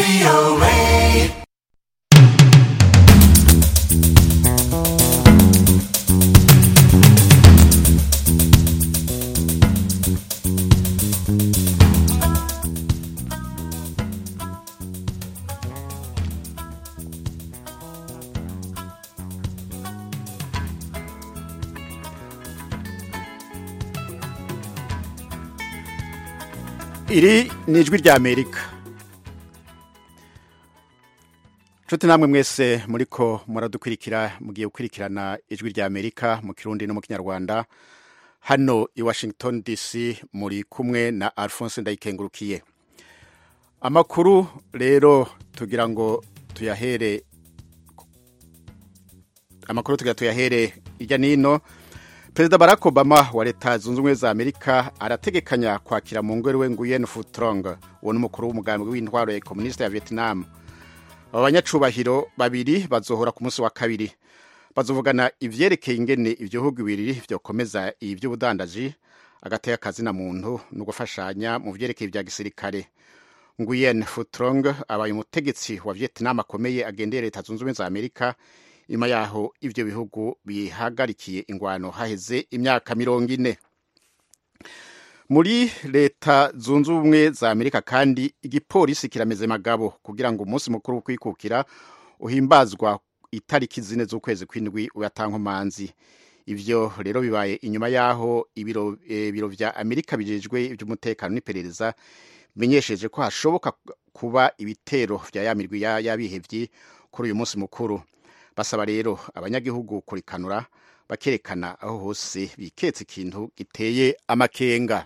iri ni ijwi rya Amerika. Nshuti namwe mwese muriko muradukurikira mugiye gukurikirana ijwi rya Amerika mu Kirundi no mu Kinyarwanda hano i Washington DC muri kumwe na Alphonse Ndayikengurukiye. Amakuru rero tugira ngo tuyahere ijya nino. Perezida Barack Obama wa Leta Zunze Ubumwe za Amerika arategekanya kwakira mu ngoro we Nguyen Phu Trong, uwo n'umukuru w'umugambi w'intwaro ya komuniste ya Vietnam. Abanyacubahiro babiri bazohora ku munsi wa kabiri, bazovugana ivyerekeye ingene ivyo bihugu bibiri vyokomeza ivy'ubudandaji, agateka akazi na muntu no gufashanya mu vyerekeye vya gisirikare. Nguyen Phu Trong abaye umutegetsi wa Vietnam akomeye agendera Leta Zunze Ubumwe za Amerika ima yaho ivyo bihugu bihagarikiye ingwano haheze imyaka 40. Muri Leta Zunze Ubumwe za Amerika kandi igipolisi kirameze magabo kugira ngo umunsi mukuru wo kwikukira uhimbazwa itariki 4 z'ukwezi kw'indwi uyatankomanzi. Ivyo rero bibaye inyuma yaho ibiro vya Amerika bijejwe ivy'umutekano n'iperereza bimenyesheje ko hashoboka kuba ibitero vya yamirwi yabihevye kuri uyu munsi mukuru. Basaba rero abanyagihugu kurikanura bakerekana aho hose biketse ikintu giteye amakenga.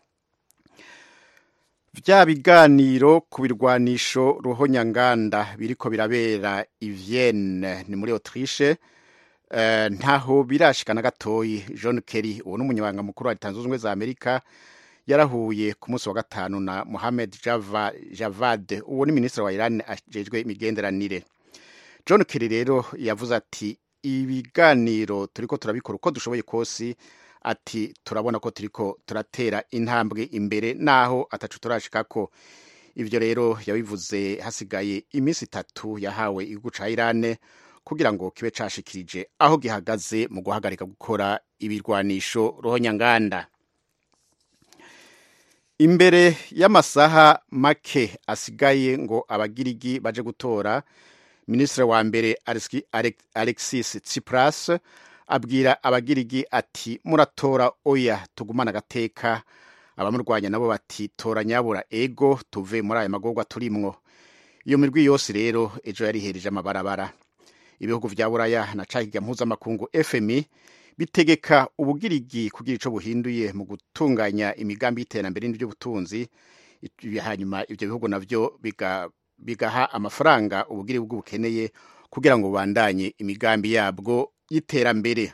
Vya biganiro ku birwanisho ruhonyanganda biriko birabera i Vienne ni muri Autriche, ntaho birashikana gatoyi. John Kerry uwo n'umunyamabanga mukuru wa Leta Zunze Ubumwe za Amerika yarahuye ku munsi wa gatanu na Mohamed Javad uwo ni ministre wa Iran ajejwe imigenderanire. John Kerry rero yavuze ati ibiganiro turiko turabikora uko dushoboye kosi, ati turabona ko turiko turatera intambwe imbere naho atacu turashikako. Ivyo rero yabivuze hasigaye iminsi 3 yahawe igihugu ca Iran kugira ngo kibe cashikirije aho gihagaze mu guhagarika gukora ibirwanisho ruhonyanganda. Imbere y'amasaha make asigaye ngo abagirigi baje gutora, Ministre wa mbere Alexis Tsipras abwira abagirigi ati muratora oya tugumana gateka. Abamurwanya nabo bati tora nyabura ego tuve muri aya magorwa turimwo. Iyo mirwi yose rero ejo yarihereje amabarabara. Ibihugu vya Buraya na cahiga mpuzamakungu FMI bitegeka ubugirigi kugira ico buhinduye mu gutunganya imigambi y'iterambere n'ubutunzi. Hanyuma ivyo bihugu navyo bigaha amafaranga ubugiri bw'ubukeneye kugira ngo bandanye imigambi yabwo y'iterambere.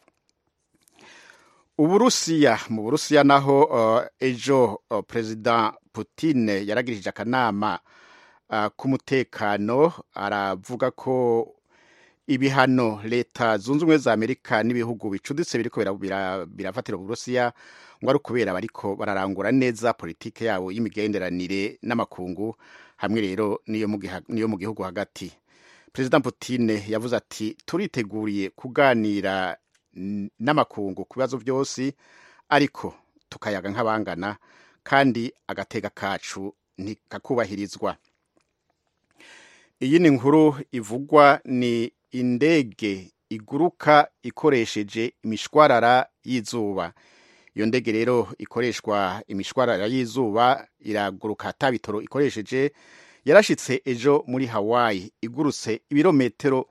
Mu Burusiya naho ejo President Putin yaragirije akanama k'umutekano, aravuga ko ibihano Leta Zunze Ubumwe za Amerika n'ibihugu bicuditse biriko birafatira Burusiya ngo ari kubera bariko bararangura neza politike yabo y'imigenderanire n'amakungu hamwe rero niyo mu gihugu hagati. President Putin yavuze ati turiteguriye kuganira n'amakungu ku bibazo byose ariko tukayaga nk'abangana kandi agateka kacu ntikakubahirizwa. Iyi ni inkuru ivugwa ni indege iguruka ikoresheje imishwarara y'izuba. Iyo ndege rero ikoreshwa imishwarara y'izuba iraguruka tabitoro ikoresheje, yarashitse ejo muri Hawaii igurutse ibirometero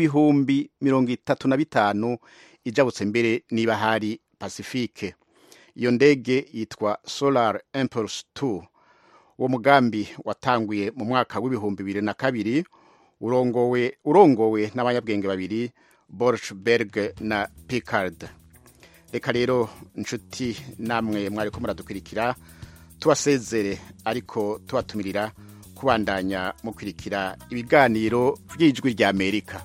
35,000 ijabutse mbere niba hari Pacifique. Iyo ndege yitwa Solar Impulse 2. Uwo mugambi watanguye mu mwaka w'2002 urongowe n'abanyabwenge babiri Borchberg na Pickard. Reka rero nshuti namwe mwariko muradukurikira tubasezere ariko tubatumirira kubandanya mukurikira ibiganiro vy'ijwi rya Amerika.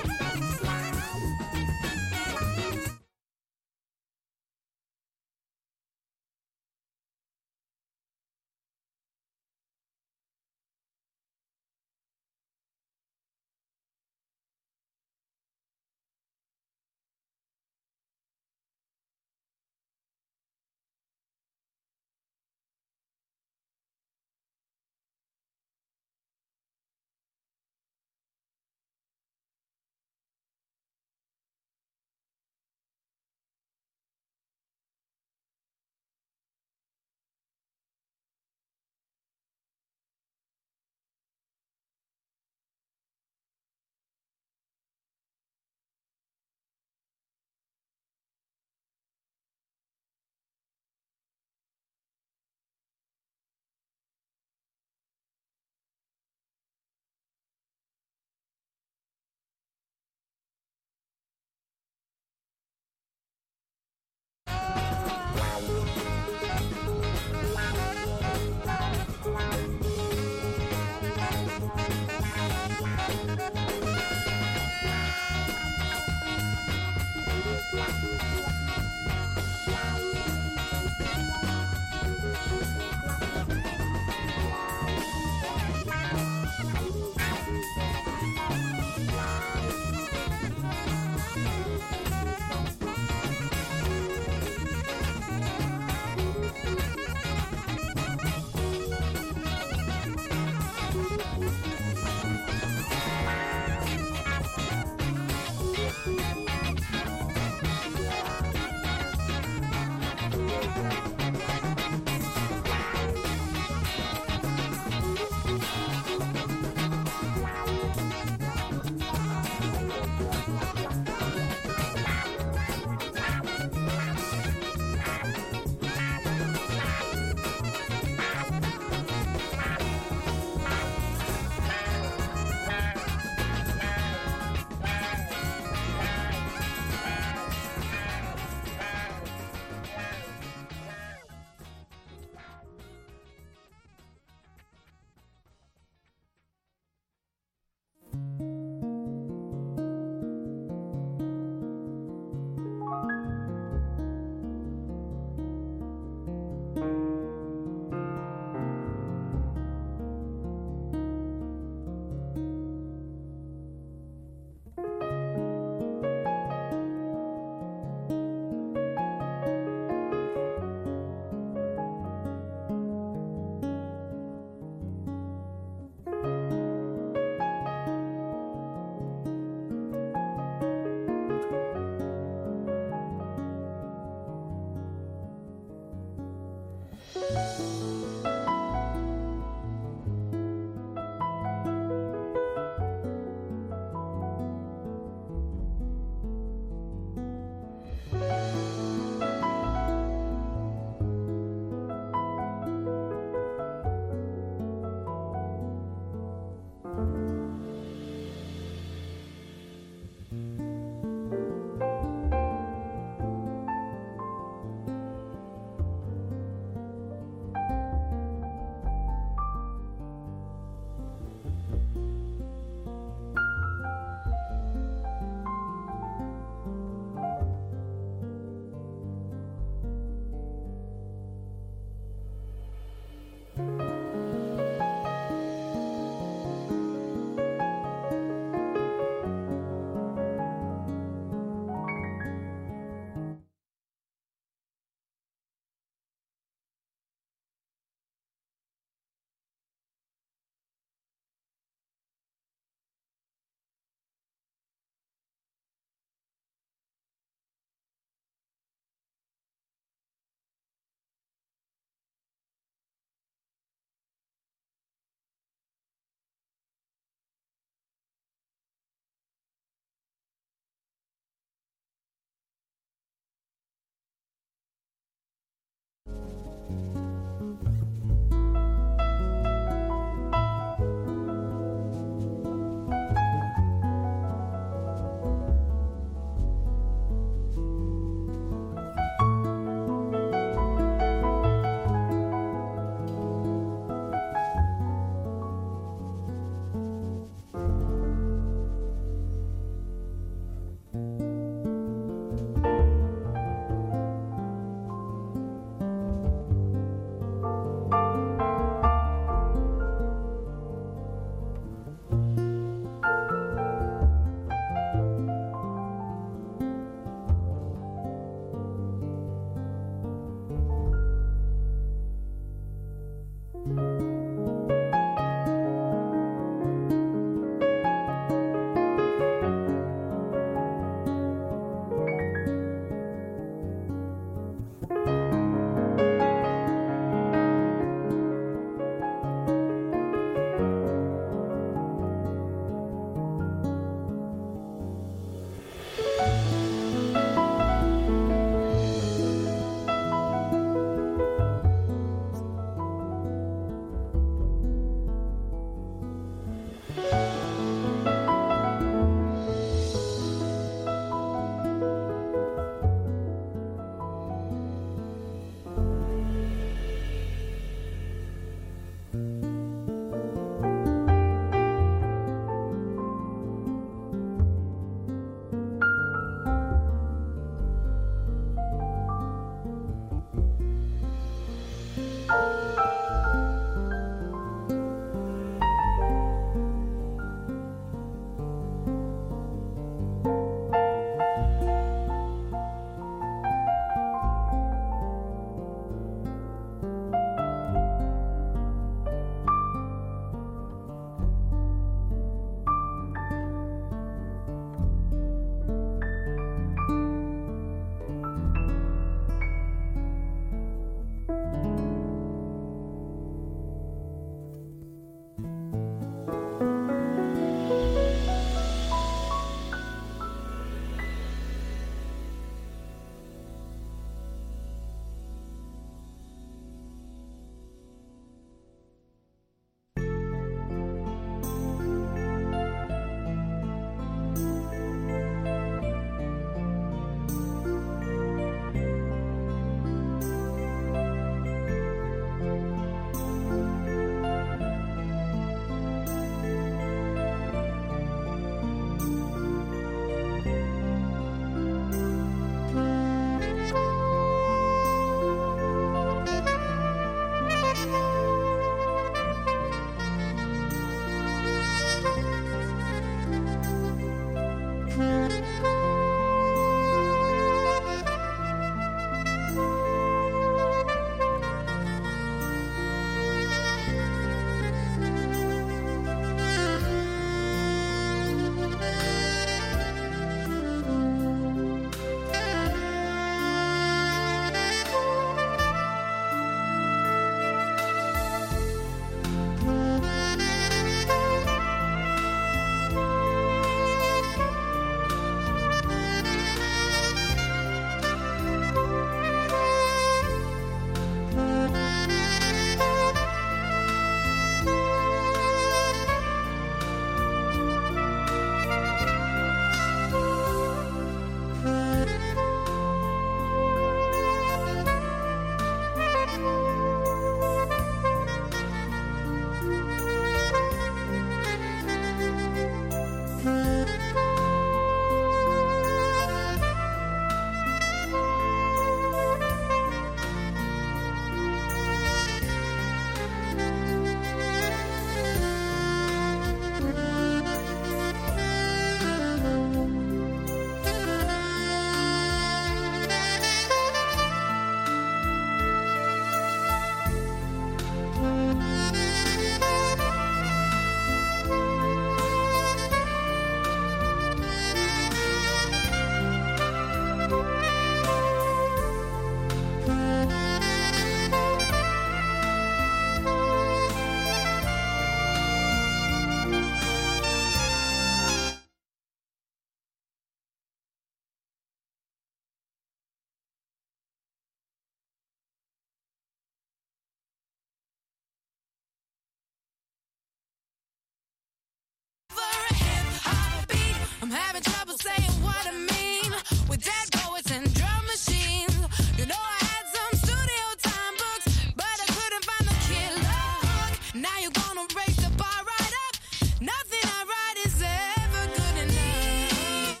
I'm having trouble saying what I mean. With dead poets and drum machines. You know I had some studio time books, but I couldn't find the killer hook. Now you're gonna raise the bar right up. Nothing I write is ever good enough.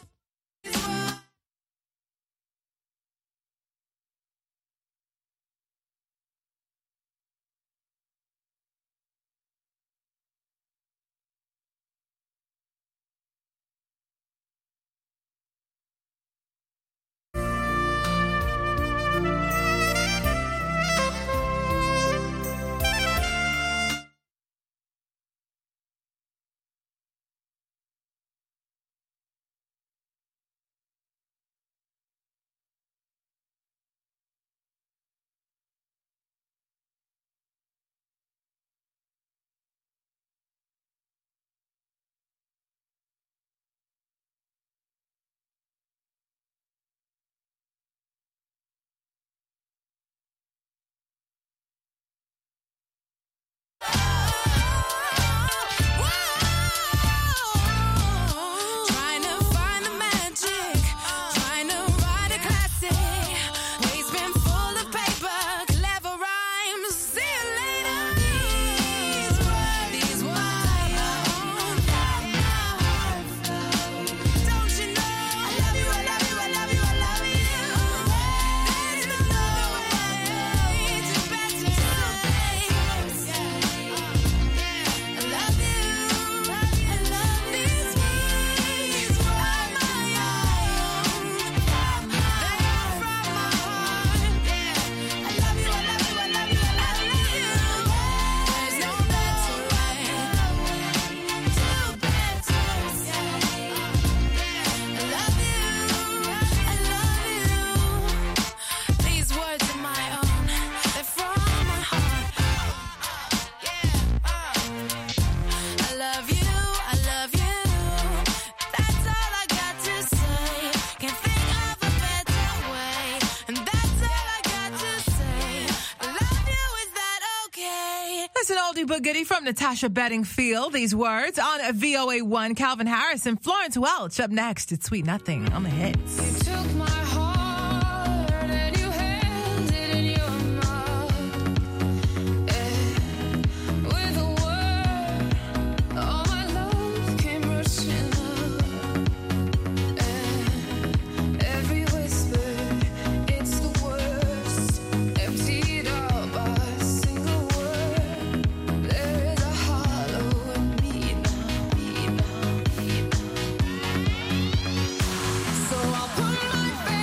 Trying to find the magic, trying to write a classic. Waste bin full of paper, clever rhymes. See you later. These words I own. Don't you know? I love you, I love you, I love you, I love you. There's no way to better say. I love you. I love these words are my own. They are from my heart. I love you, I love you, I love you, I love you. There's no better way to better say. I love you, I love you. These words are my own. They're from my heart. I love you, I love you. That's all I got to say. Can't think of a better way. And that's all I got to say. I love you, is that okay? That's an oldie but goodie from Natasha Bedingfield. These words on VOA1. Calvin Harris and Florence Welch up next. It's Sweet Nothing on the hits. You took my heart and you held it in your mouth. With a word, all my love came rushing up. Every whisper, it's the worst. Emptied out by a single word. There is a hollow in me now, me now, me now. So I'll put my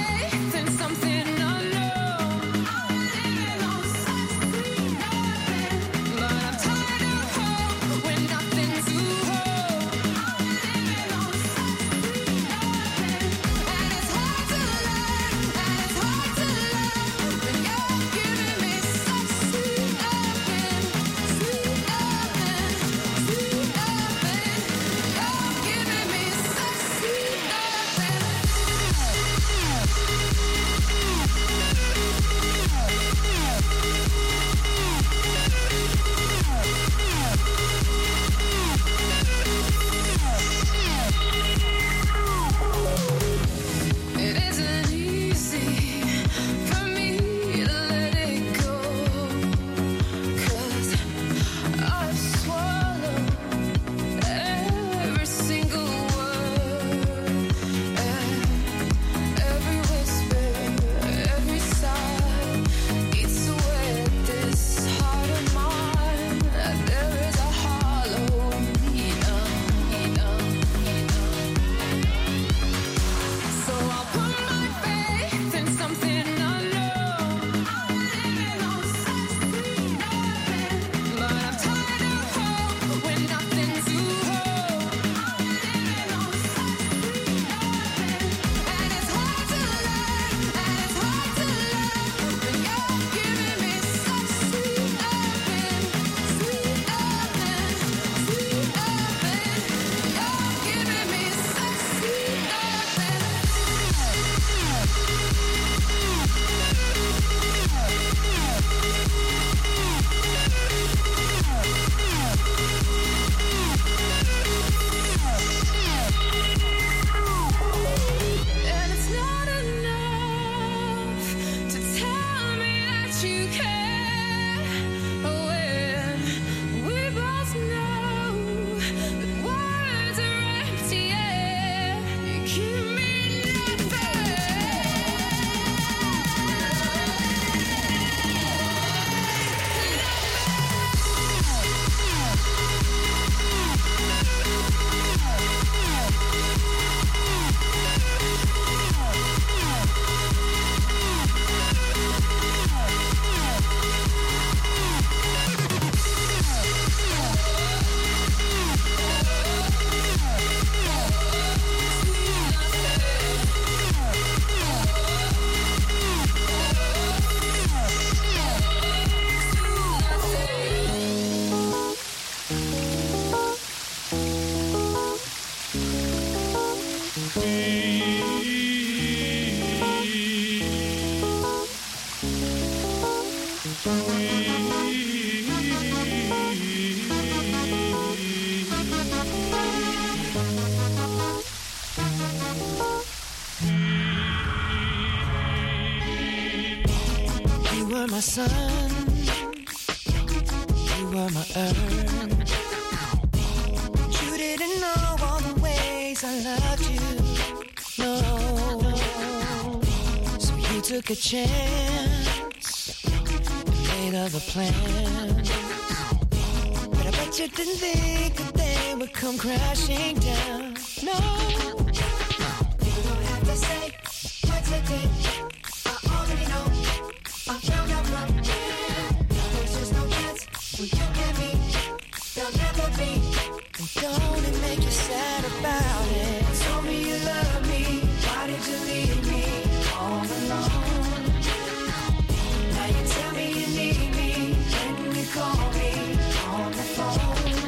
were my sun, you were my earth. You didn't know all the ways I loved you, no. So you took a chance and made other plans. But I bet you didn't think that they would come crashing down, no. You don't have to say what you did, I already know. I found out from him. There's just no chance when you and me, there'll never be. And don't it make you sad about it? Told me you love me, why did you leave me all alone? Now you tell me you need me, when you call me on the phone.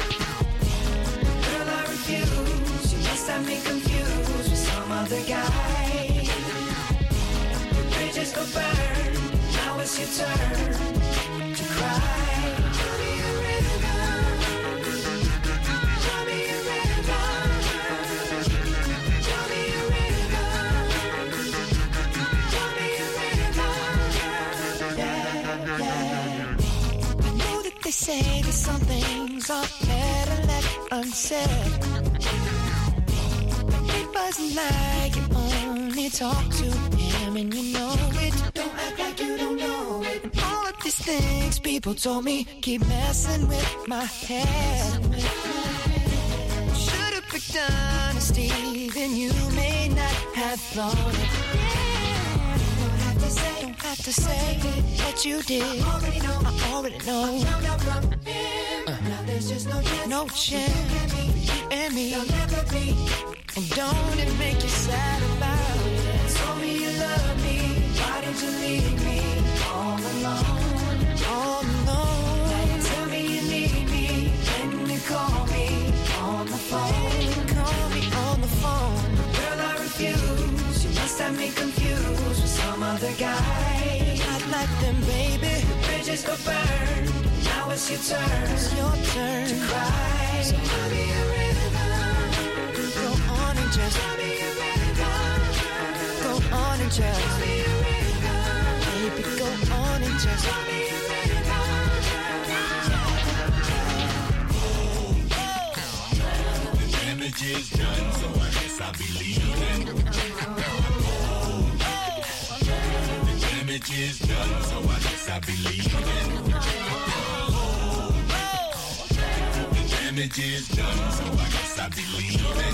Girl, I refuse, you must have me confused with some other guy. The bridges go burn, now it's your turn to cry. Tell me a rhythm, tell me a rhythm, tell me a rhythm, tell me a rhythm, yeah, yeah. I know that they say that some things are better left unsaid, but it wasn't like you only talk to him and you know it. Don't act like you don't know it. And all of these things people told me keep messing with my head. Should've picked honesty, then you may not have thought it. Don't have to say what you did. I already know. I already know. I found out from him. Now there's just no chance. No chance. You and me. There'll never be. And don't it make you sad about it? Told me you love me. Why did you leave me all alone? All alone. Now you tell me you need me. When you call me on the phone. Call me on the phone. Girl, I refuse. You must have me confused with some other guy. Not like them, baby. The bridges go burn. Now it's your turn. It's your turn to cry. So tell me a rhythm. Go on and just tell me a rhythm. Go on and just tell me a rhythm. Baby, go on and just tell me a rhythm. The damage is done, so I guess I'll be leaving. The damage is done, so I guess I'll be leaving. The damage is done, so I guess I'll be leaving.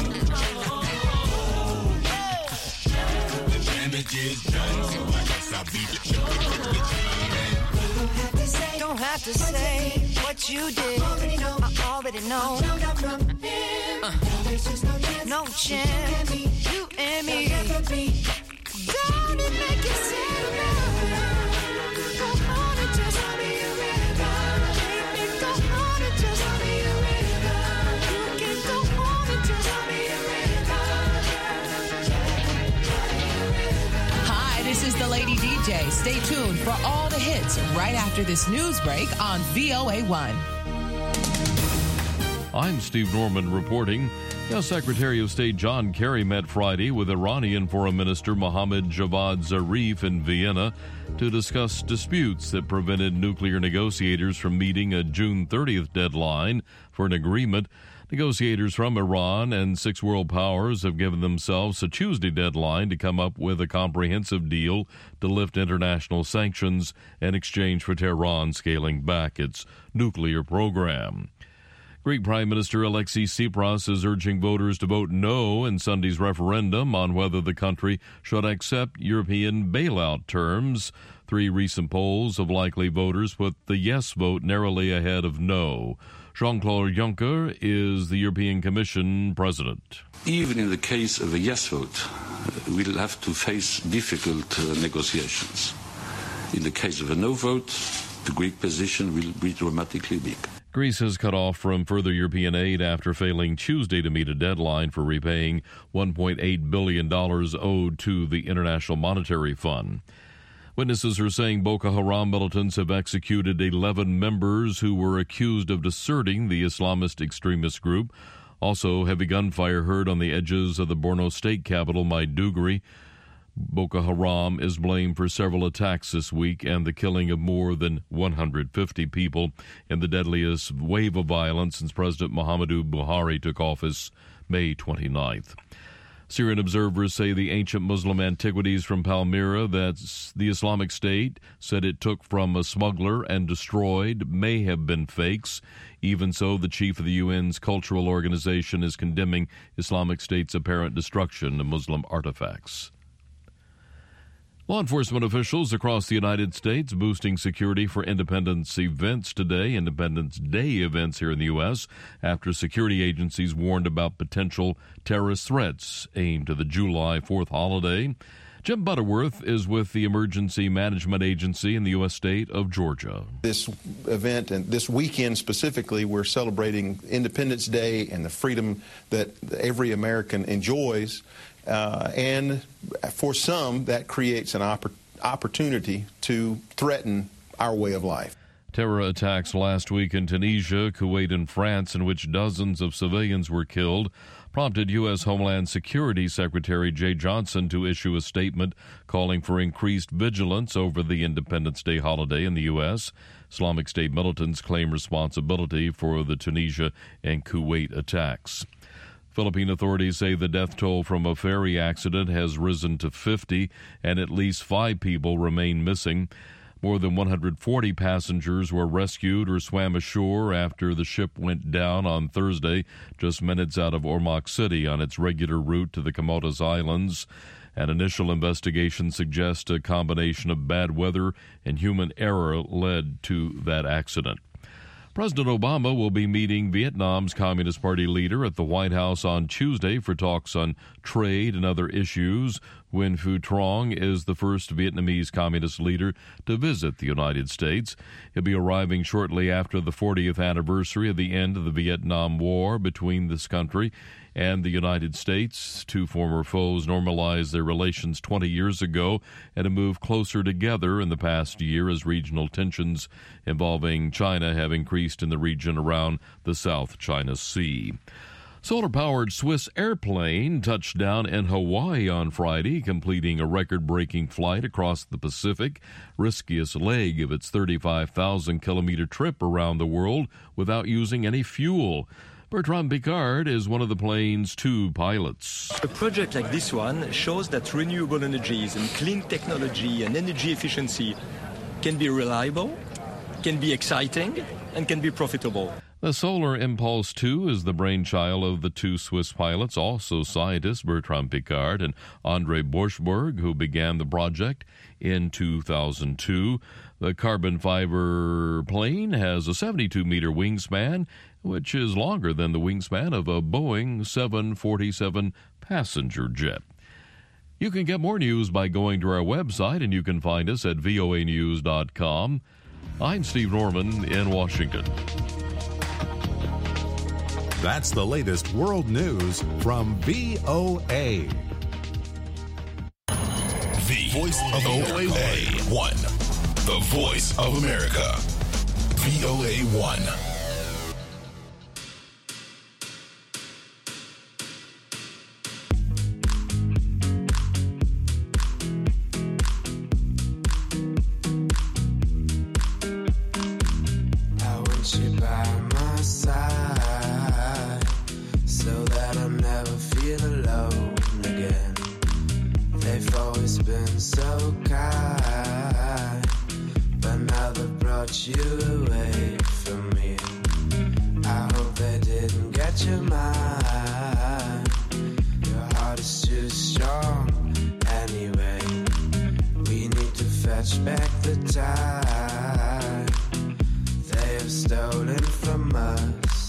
The damage is done, so I guess I'll be leaving. Don't have to say what you did. I already know. I found out from him. There's just no chance. You and me. Don't it make you sad about it? Go on and just tell me a rhythm. Baby, go on and just tell me a rhythm. You can go on and just tell me a rhythm. Hi, this is the Lady DJ. Stay tuned for all the hits right after this news break on VOA1. I'm Steve Norman reporting. U.S. Secretary of State John Kerry met Friday with Iranian Foreign Minister Mohammad Javad Zarif in Vienna to discuss disputes that prevented nuclear negotiators from meeting a June 30th deadline for an agreement. Negotiators from Iran and 6 world powers have given themselves a Tuesday deadline to come up with a comprehensive deal to lift international sanctions in exchange for Tehran scaling back its nuclear program. Greek Prime Minister Alexis Tsipras is urging voters to vote no in Sunday's referendum on whether the country should accept European bailout terms. 3 recent polls of likely voters put the yes vote narrowly ahead of no. Jean-Claude Juncker is the European Commission president. Even in the case of a yes vote, we'll have to face difficult negotiations. In the case of a no vote, the Greek position will be dramatically big. Greece has cut off from further European aid after failing Tuesday to meet a deadline for repaying $1.8 billion owed to the International Monetary Fund. Witnesses are saying Boko Haram militants have executed 11 members who were accused of deserting the Islamist extremist group. Also, heavy gunfire heard on the edges of the Borno state capital, Maiduguri. Boko Haram is blamed for several attacks this week and the killing of more than 150 people in the deadliest wave of violence since President Muhammadu Buhari took office May 29th. Syrian observers say the ancient Muslim antiquities from Palmyra that the Islamic State said it took from a smuggler and destroyed may have been fakes. Even so, the chief of the UN's cultural organization is condemning Islamic State's apparent destruction of Muslim artifacts. Law enforcement officials across the United States boosting security for Independence events today, Independence Day events here in the U.S., after security agencies warned about potential terrorist threats aimed at the July 4th holiday. Jim Butterworth is with the Emergency Management Agency in the U.S. state of Georgia. This event and this weekend specifically, we're celebrating Independence Day and the freedom that every American enjoys. And for some, that creates an opportunity to threaten our way of life. Terror attacks last week in Tunisia, Kuwait, and France, in which dozens of civilians were killed, prompted U.S. Homeland Security Secretary Jay Johnson to issue a statement calling for increased vigilance over the Independence Day holiday in the U.S. Islamic State militants claim responsibility for the Tunisia and Kuwait attacks. Philippine authorities say the death toll from a ferry accident has risen to 50 and at least 5 people remain missing. More than 140 passengers were rescued or swam ashore after the ship went down on Thursday, just minutes out of Ormoc City on its regular route to the Camotes Islands. An initial investigation suggests a combination of bad weather and human error led to that accident. President Obama will be meeting Vietnam's Communist Party leader at the White House on Tuesday for talks on trade and other issues. Nguyen Phu Trong is the first Vietnamese communist leader to visit the United States. He'll be arriving shortly after the 40th anniversary of the end of the Vietnam War between this country and the United States. Two former foes normalized their relations 20 years ago and have moved closer together in the past year as regional tensions involving China have increased in the region around the South China Sea. Solar-powered Swiss airplane touched down in Hawaii on Friday, completing a record-breaking flight across the Pacific, riskiest leg of its 35,000-kilometer trip around the world without using any fuel. Bertrand Picard is one of the plane's 2 pilots. A project like this one shows that renewable energies and clean technology and energy efficiency can be reliable, can be exciting, and can be profitable. The Solar Impulse 2 is the brainchild of the 2 Swiss pilots, also scientists Bertrand Picard and André Borschberg, who began the project in 2002. The carbon fiber plane has a 72-meter wingspan, which is longer than the wingspan of a Boeing 747 passenger jet. You can get more news by going to our website, and you can find us at voanews.com. I'm Steve Norman in Washington. That's the latest world news from VOA. The voice of VOA1. The voice of America. VOA1. You away from me. I hope they didn't get your mind. Your heart is too strong anyway. We need to fetch back the time they have stolen from us.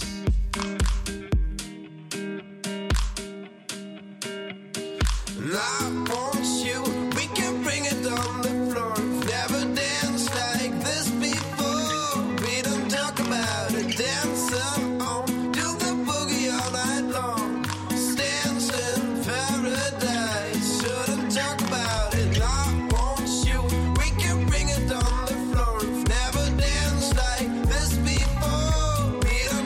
And I want you, we can bring it on the floor. Never danced like this before. We don't talk about it, dance on, do the boogie all night long. Stands in paradise, shouldn't talk about it. I want you, we can bring it on the floor. Never danced like this before. We don't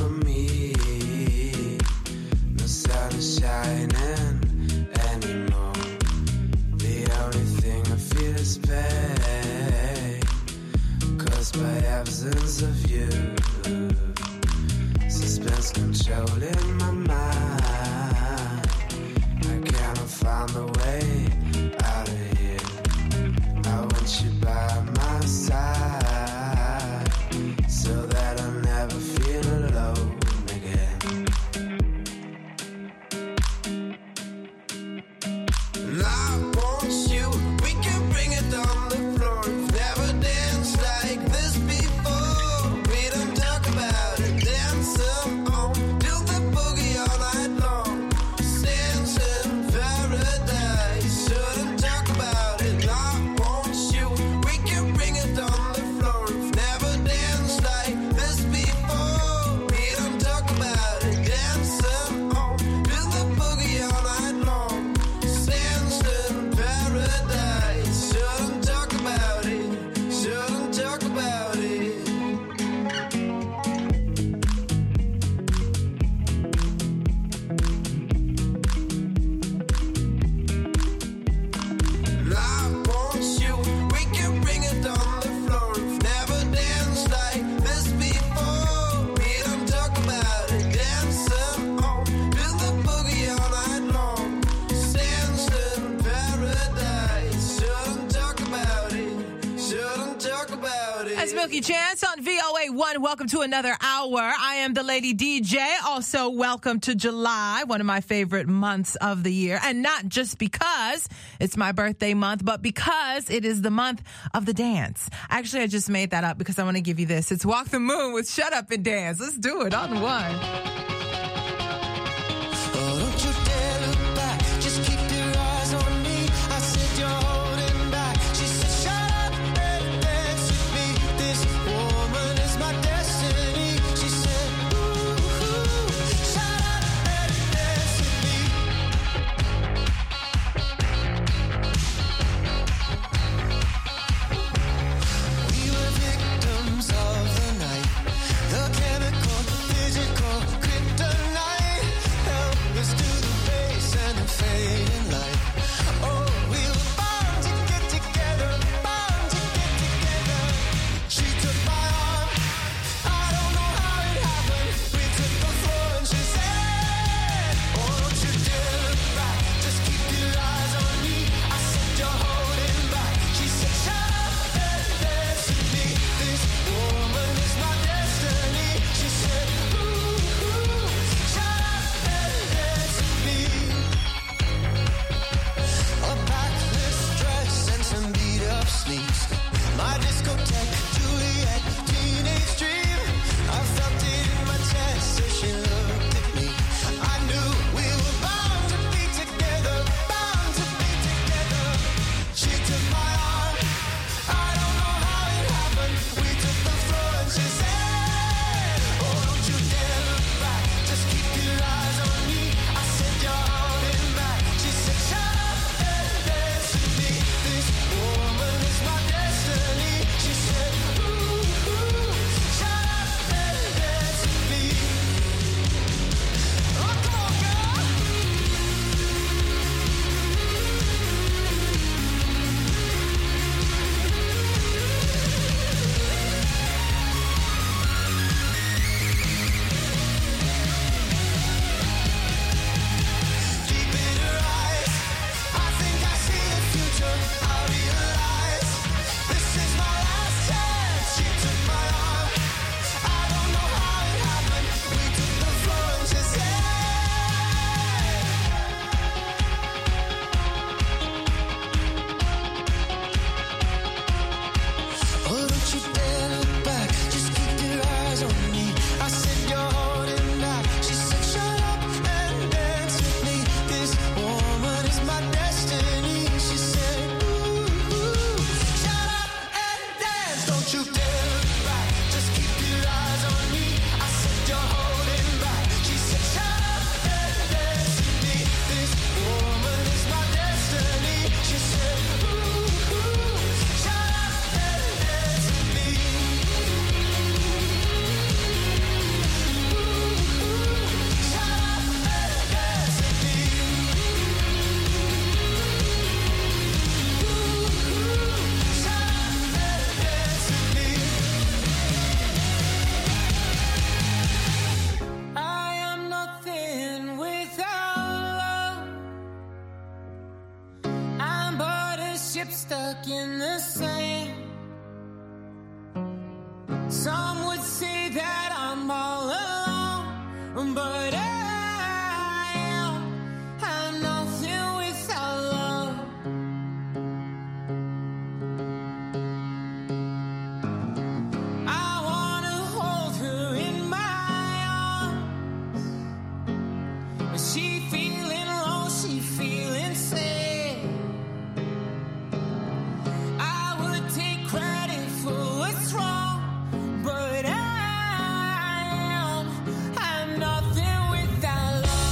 for me. The sun is shining anymore. The only thing I feel is pain, caused by absence of you. Suspense controlling my mind. I cannot find a way out of here. I want you by my side, so that I'll never feel alone again. And I want you, we can bring it on the floor. We've never danced like this before. We don't talk about it, dancing on, do the boogie all night long. Dance in paradise, shouldn't talk about it. I want you, we can bring it on the floor. We've never danced like this before. We don't talk about it, dancing on, do the boogie all night long. Dance in paradise, shouldn't talk about it, shouldn't talk about it. And I want you, we can bring it on the floor. We've never danced like this before. We don't talk about it, dancing on, do the boogie all night long. Dance in paradise, shouldn't talk about it, shouldn't talk about it. That's Milky Chance on VOA1. Welcome to another hour. I am the Lady DJ. Also, welcome to July, one of my favorite months of the year. And not just because it's my birthday month, but because it is the month of the dance. Actually, I just made that up because I want to give you this. It's Walk the Moon with Shut Up and Dance. Let's do it on one. Oh, don't you dare look back, just keep your eyes on me. I said you're holding back. She said, shut up and dance with me. This woman is my destiny. She said, ooh, shut up and dance with me. We were victims of the night. The chemical, physical, stuck in the same. Some would say that I'm all alone, but I'm nothing without love. I wanna hold her in my arms. She feeling low, she feeling sad. I would take credit for what's wrong, but I'm nothing without love.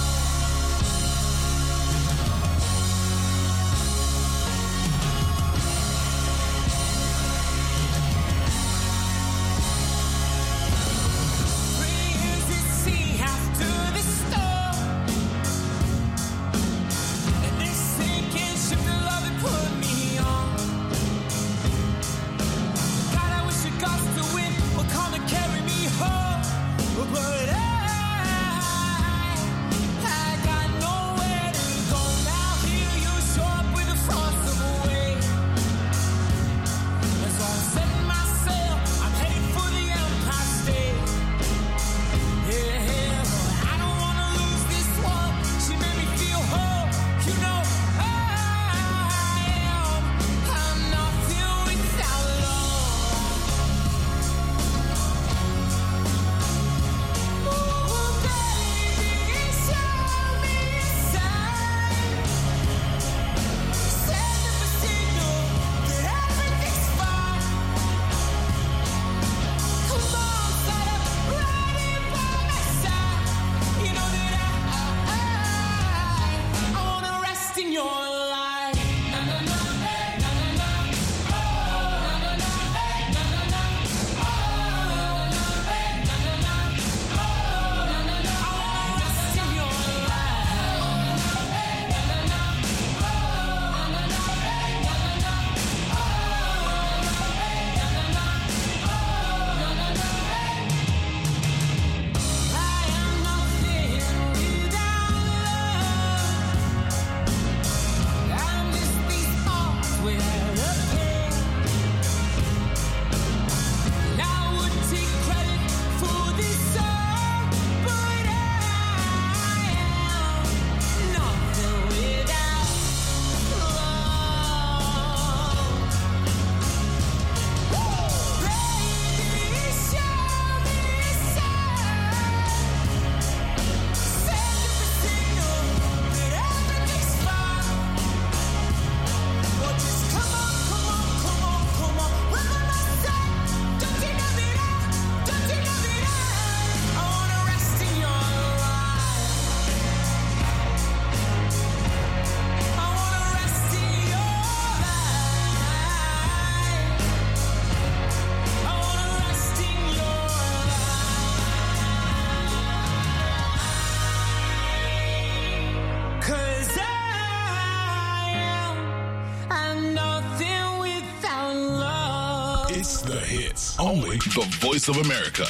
It's the hits. Only the Voice of America.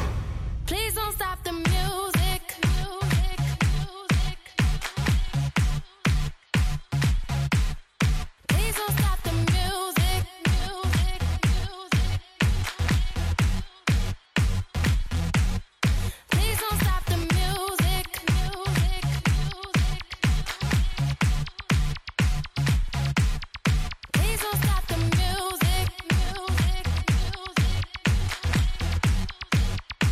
Please don't stop the music. Please don't stop the music. Please don't stop the music. Please don't stop the music.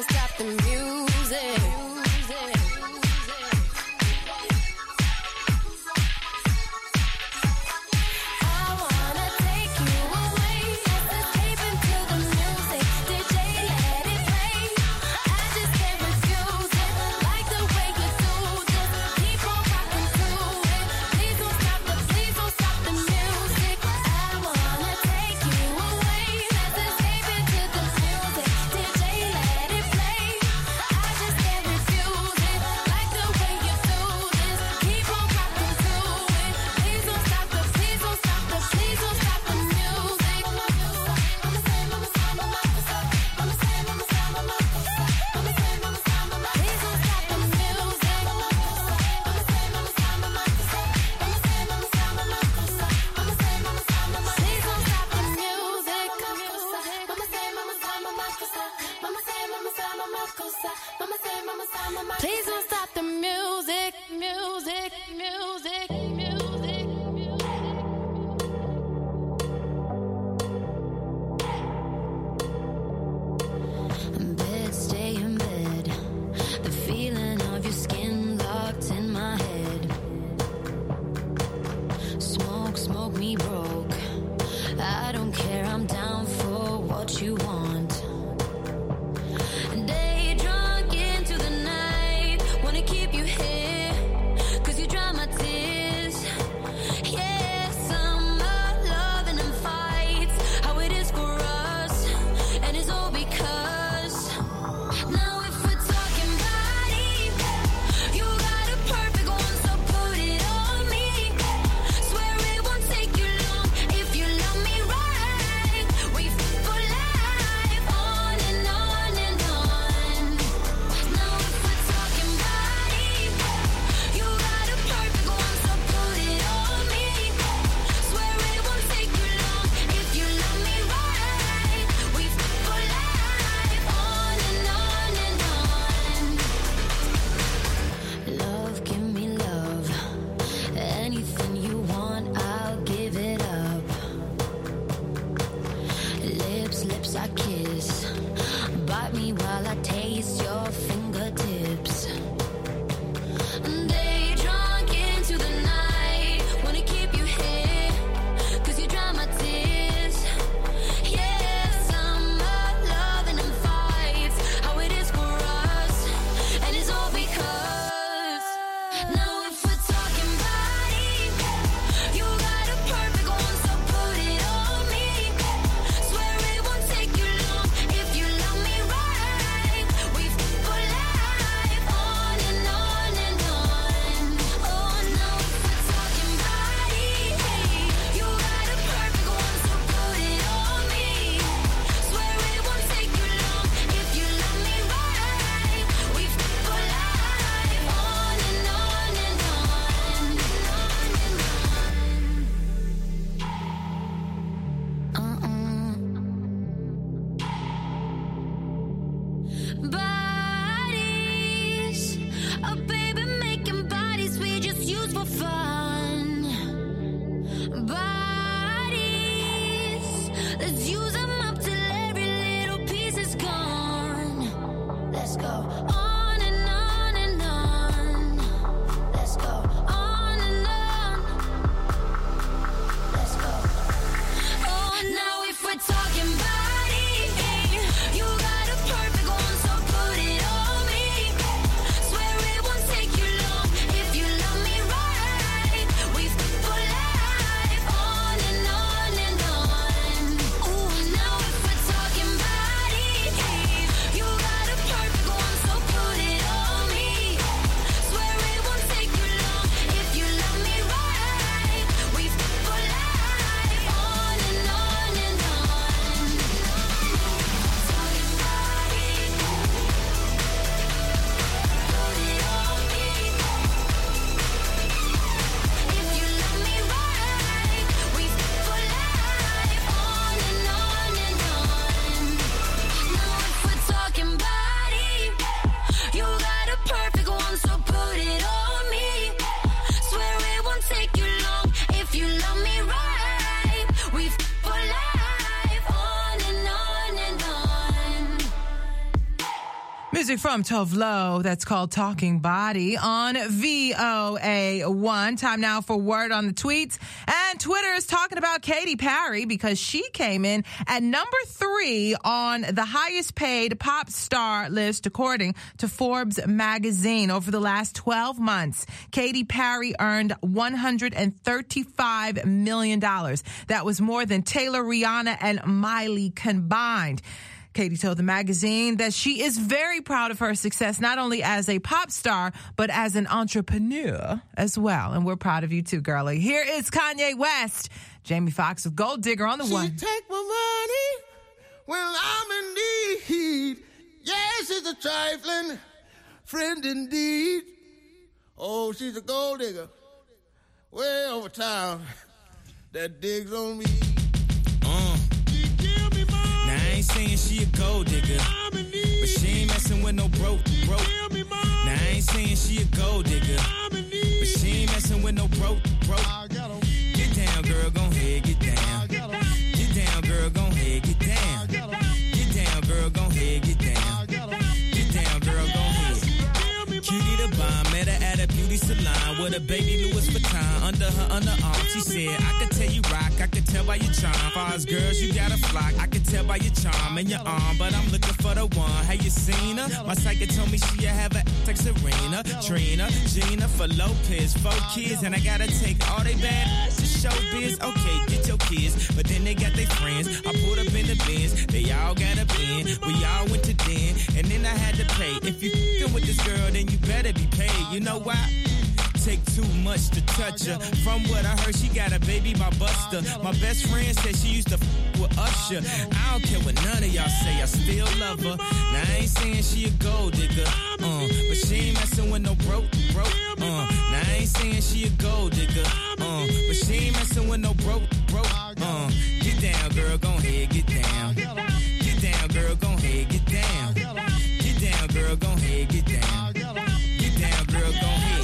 gon' stop the music. I wanna take you away. Let's escape into the music. DJ, let it play. I just can't refuse it. Like the way you do this. Keep on rocking to it. Please don't stop the music. I wanna take you away. Let's escape into the music. DJ, let it play. I just can't refuse it. Like the way you do this. Keep on rocking to it. Please don't stop the music. Please don't stop the music, music, music, music, bed, stay in bed. The feeling of your skin locked in my head. Smoke, smoke me broke. I don't care, I'm down for what you want. Day drunk into the night. Wanna keep you here, 'cause you dry my tears. Yeah, summer loving and fights. How it is for us, and it's all because now if we're talking body, you got a perfect one, so put it on me. Swear it won't take you long if you love me right. We for life, on and on and on. Now if we're talking body, you got a perfect one, so put it on me. Swear it won't take you long if you love me right. We for life, on and on and on. Love, give me love. Anything you want, I'll give it up. Lips, lips I kiss. Bite me while I taste your fingertips. Day drunk into the night. Wanna keep you here, 'cause you dry my tears. Yeah, summer loving and fights. How it is for us, and it's all because now if we're talking body, you got a perfect one, so put it on me. Swear it won't take you long if you love me right. We for life, on and on and on. Oh, now if we're talking body, you got a perfect one, so put it on me. Swear it won't take you long if you love me right. We for life, on and on and on. Bodies, oh baby, making bodies we just use for fun. Bodies, let's use them up till every little piece is gone. Let's go on and on and on. Let's go on and on. Let's go. Oh, now if we're talking body, you got a perfect one, so put it on me. Swear it won't take you long if you love me right. We for life, on and on and on. Ooh, now if we're talking body, you got a perfect one, so Music from Tove Lo, that's called Talking Body on VOA1. Time now for Word on the Tweets. And Twitter is talking about Katy Perry because she came in at number 3 on the highest paid pop star list according to Forbes magazine. Over the last 12 months, Katy Perry earned $135 million. That was more than Taylor, Rihanna, and Miley combined. Katy told the magazine that she is very proud of her success, not only as a pop star, but as an entrepreneur as well. And we're proud of you too, girlie. Here is Kanye West. Jamie Foxx with Gold Digger on the one. She take my money when I'm in need. Yes, she's a trifling friend indeed. Oh, she's a gold digger way over town that digs on me. Now I ain't saying she a gold digger, but she ain't messing with no broke. Now I ain't saying she a gold digger, but she ain't messing with no broke. Get down, girl, gon' head, get down. Get down, girl, gon' head, get down. Get down, girl, gon' head, get down. Get down, girl, gon' head. Cutie the bomb, met her at a beauty salon with a baby Louis Vuitton under her underarm. She said, I could tell you rock, I could tell by your charm. Far as girls, you got a flock. I could tell by your charm and your arm, but I'm looking for the one. Have you seen her? My psychic told me she have a like Serena, Trina, Gina for Lopez, 4 kids, and I gotta take all they bad to show biz. Okay, get your kids, but then they got their friends. I pulled up in the Benz, they all got a bin. We all went to den, and then I had to pay. If you f***ing with this girl, then you better be paid. You know why? Take too much to touch her. From what I heard, she got a baby by Buster. My best friend said she used to f*** with Usher. I don't care what none of y'all say, I still love her. Now I ain't saying she a gold digger, but she ain't messing with no broke. Now I ain't saying she a gold digger, but she ain't messing with no broke. Get down, girl, gon' head, get down. Get down, girl, gon' head, get down. Get down, girl, gon' head, get down. Get down, girl, gon' head.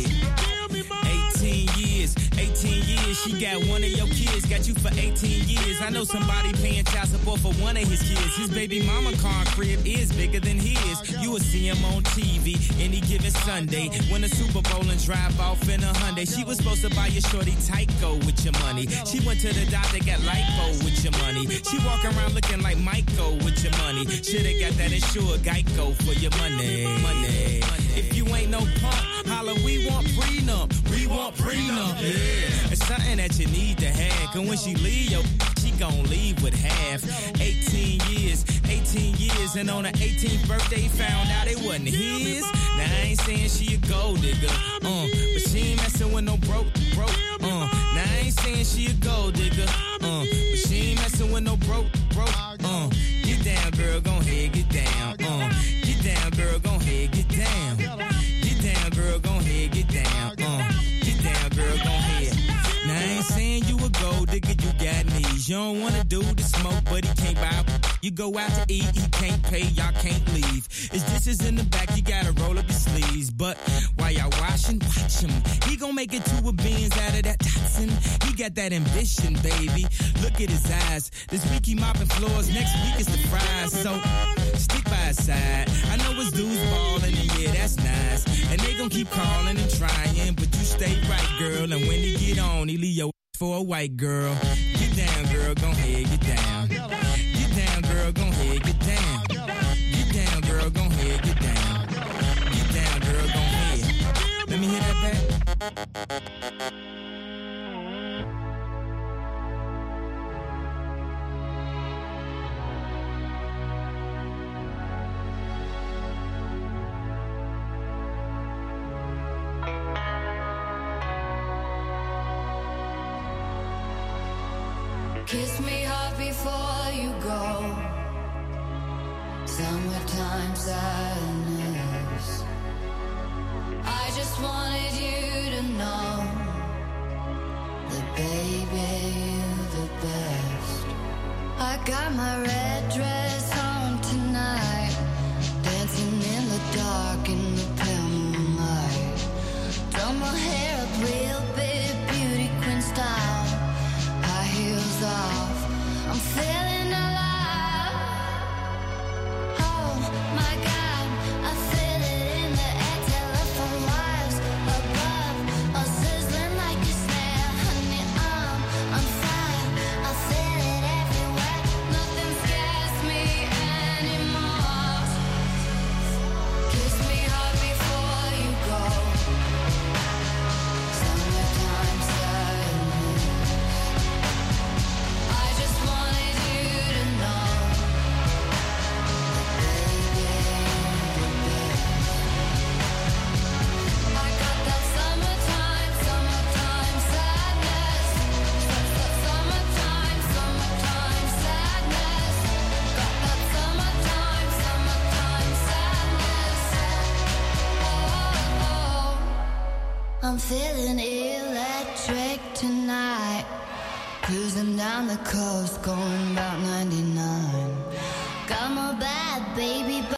18 years, she got one of your kids, got you for 18 years. I know somebody paying child support for one of his kids. His baby mama car crib is bigger than his. You will see him on TV any given Sunday. Win a Super Bowl and drive off in a Hyundai. She was supposed to buy your shorty Tyco with your money. She went to the doctor, got lipo with your money. She walk around looking like Michael with your money. Shoulda got that insured Geico for your money. If you ain't no punk, holla, we want prenup. We want prenup, yeah. It's something that you need to have. Cause when she leave, she gon' leave with half. 18 years, and on her 18th birthday, found out it wasn't his. Now I ain't saying she a gold digger, but she ain't messing with no broke. Now I ain't saying she a gold digger, but she ain't messing with no broke. Get down, girl, gon' head, get down. Get down, girl, gon' head, get down. Get down, girl, gon' head, get down. Get down, girl, gon' head. Now I ain't saying you a gold digger, you got knees. You don't wanna do the smoke, but he can't buy. You go out to eat, he can't pay, y'all can't leave. His dishes in the back, you gotta roll up your sleeves. But while y'all washing, watch him. He gon' make it to a beans out of that Datsun. He got that ambition, baby. Look at his eyes. This week he mopping floors, next week is the fries. So stick by his side. I know his dudes ballin', and yeah, that's nice. And they gon' keep calling and trying, but you stay right, girl. And when he get on, he leave your for a white girl. Get down, girl, gon' head, get down. Get down, girl, gon' head, get down. Get down, girl, gon' head, get down. Get down, girl, gon' head. Let me hear that back. Kiss me hard before you go. Summertime sadness. I just wanted you to know that, baby, you're the best. I got my red dress on tonight, dancing in the dark in the pale moonlight. Done my hair up real big, beauty queen style. Heels off, I'm feeling alive. Oh my God, I I'm feeling electric tonight. Cruising down the coast, going about 99. Got my bad baby.